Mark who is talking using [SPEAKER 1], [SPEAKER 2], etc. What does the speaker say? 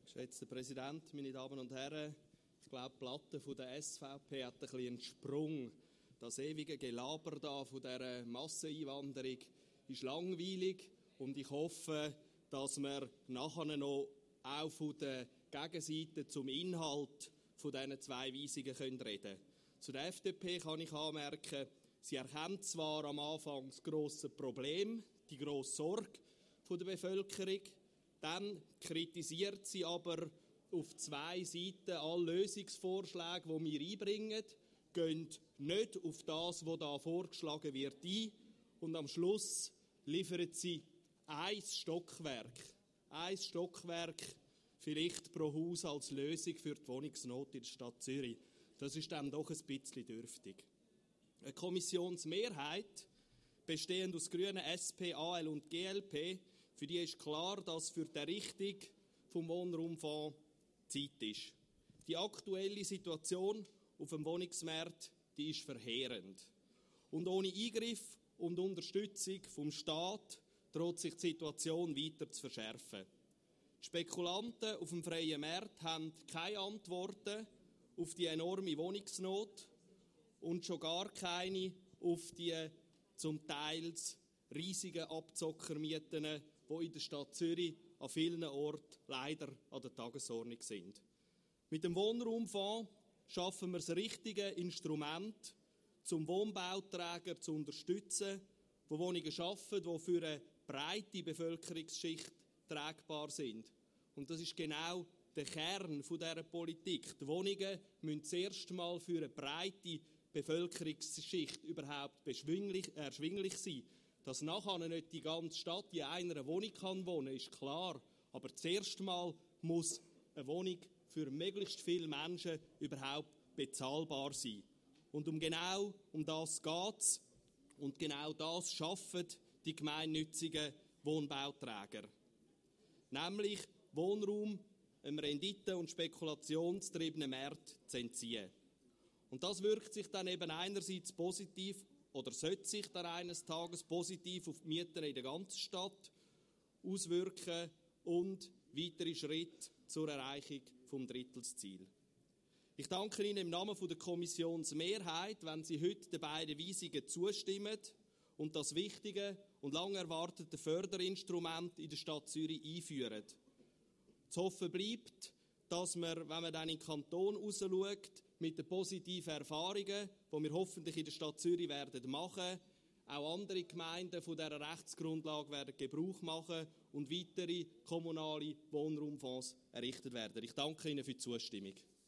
[SPEAKER 1] Geschätzter Präsident, meine Damen und Herren, ich glaube, die Platte von der SVP hat ein bisschen einen Sprung. Das ewige Gelaber da von dieser Masseneinwanderung ist langweilig und ich hoffe, dass wir nachher noch auch von der Gegenseite zum Inhalt von diesen zwei Weisungen reden können. Zu der FDP kann ich anmerken, sie erkennt zwar am Anfang das grosse Problem, die grosse Sorge der Bevölkerung, dann kritisiert sie aber auf zwei Seiten alle Lösungsvorschläge, die wir einbringen, gehen nicht auf das, was da vorgeschlagen wird, ein und am Schluss liefert sie ein Stockwerk vielleicht pro Haus als Lösung für die Wohnungsnot in der Stadt Zürich. Das ist dann doch ein bisschen dürftig. Eine Kommissionsmehrheit, bestehend aus Grünen, SP, AL und GLP, für die ist klar, dass für die Errichtung des Wohnraumfonds Zeit ist. Die aktuelle Situation auf dem Wohnungsmarkt, die ist verheerend. Und ohne Eingriff und Unterstützung vom Staat droht sich die Situation weiter zu verschärfen. Die Spekulanten auf dem freien Markt haben keine Antworten auf die enorme Wohnungsnot und schon gar keine auf die zum Teil riesigen Abzockermieten, die in der Stadt Zürich an vielen Orten leider an der Tagesordnung sind. Mit dem Wohnraumfonds schaffen wir das richtige Instrument, zum Wohnbauträger zu unterstützen, die Wohnungen schaffen, die für eine breite Bevölkerungsschicht tragbar sind. Und das ist genau der Kern dieser Politik. Die Wohnungen müssen zuerst mal für eine breite Bevölkerungsschicht überhaupt erschwinglich sein. Dass nachher nicht die ganze Stadt in einer Wohnung wohnen kann, ist klar. Aber zuerst mal muss eine Wohnung für möglichst viele Menschen überhaupt bezahlbar sein. Und genau um das geht es. Und genau das schaffen die gemeinnützigen Wohnbauträger. Nämlich Wohnraum einem Rendite- und spekulationstriebenen Markt zu entziehen. Und das wirkt sich dann eben einerseits positiv oder sollte sich dann eines Tages positiv auf die Mieten in der ganzen Stadt auswirken und weitere Schritte zur Erreichung des Drittelsziels. Ich danke Ihnen im Namen der Kommissionsmehrheit, wenn Sie heute den beiden Weisungen zustimmen und das wichtige und lang erwartete Förderinstrument in der Stadt Zürich einführen. Zu hoffen bleibt, dass wir, wenn man dann in den Kanton rausschaut, mit den positiven Erfahrungen, die wir hoffentlich in der Stadt Zürich werden machen, auch andere Gemeinden von dieser Rechtsgrundlage werden Gebrauch machen und weitere kommunale Wohnraumfonds errichtet werden. Ich danke Ihnen für die Zustimmung.